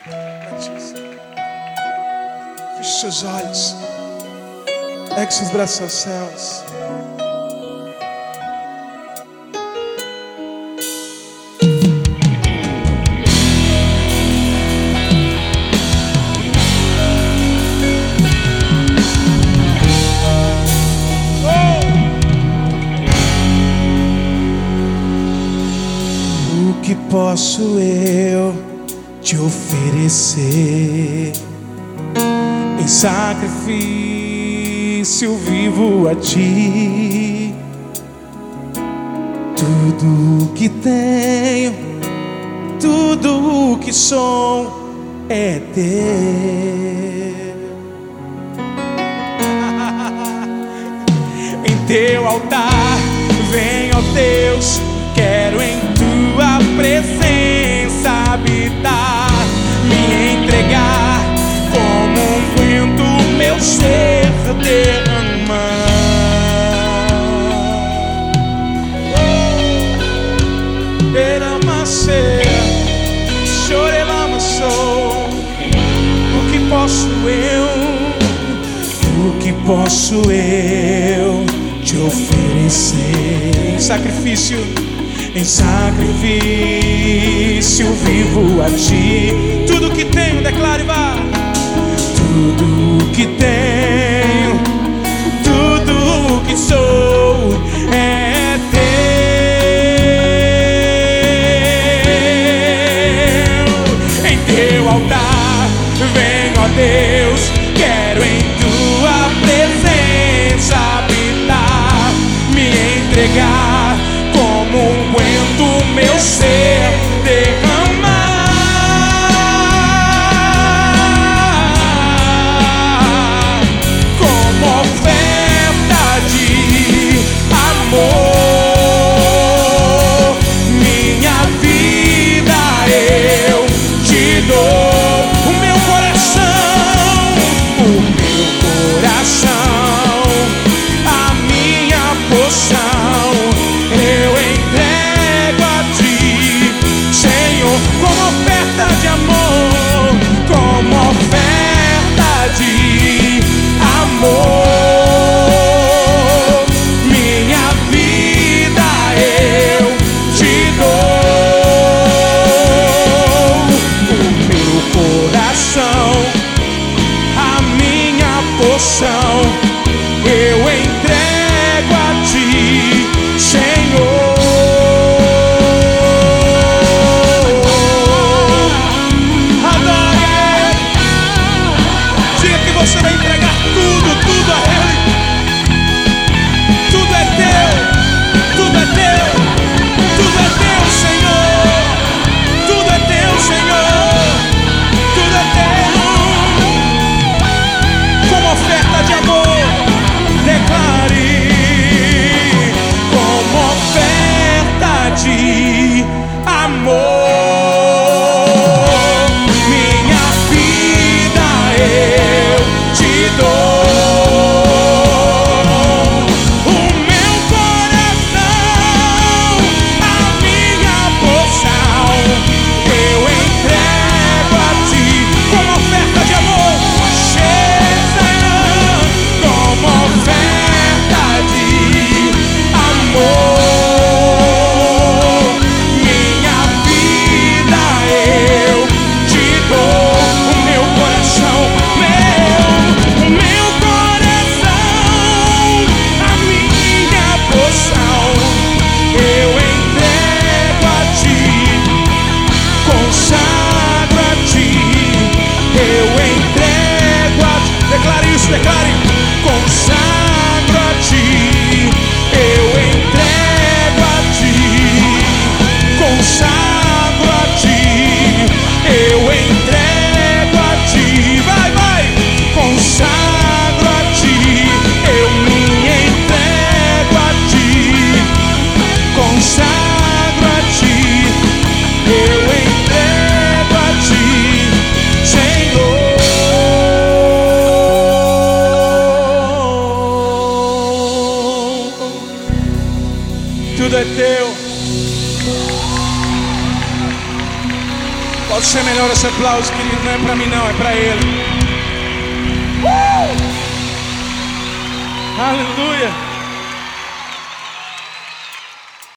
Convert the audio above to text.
Feche seus olhos. Ergue seus braços aos céus. O que posso eu te oferecer em sacrifício vivo a ti? Tudo o que tenho, tudo o que sou é teu. Em teu altar venho, ó Deus, quero em tua presença habitar, me entregar como um vento, meu ser derramar. O que posso eu te oferecer em sacrifício vivo a ti? Tudo que tenho, declare, vá. Tudo que tenho, tudo que sou é teu. Em teu altar venho, ó Deus, quero em tua presença habitar, me entregar como um guento, meu ser derramar, como oferta de amor. Minha vida eu te dou, o meu coração, a minha poção, eu entrego a ti, Senhor, como oferta de amor, como oferta de amor. Minha vida eu te dou, o meu coração, poção, eu entrego a ti, Senhor. Adore. Diga que você vai entregar tudo a Ele. Tudo é teu, tudo é teu, tudo é teu, Senhor. Tudo é teu, Senhor. Tudo é teu. Como oferta de amor, declare, como oferta de amor. Minha vida eu te dou, o meu coração, a minha poção, eu entrego a ti, como oferta de amor. Como oferta de amor, minha vida eu te dou, o meu coração, o meu coração, a minha poção, eu entrego a ti, consagro a ti, eu entrego a ti. Declare isso, declare. Consagro a ti, eu entrego a ti. Consagro a ti, eu entrego a ti. Vai, vai. Consagro a ti, eu me entrego a ti. Consagro a ti, eu entrego a ti, Senhor. você melhor esse aplauso, querido. Não é para mim não, é para Ele. Aleluia.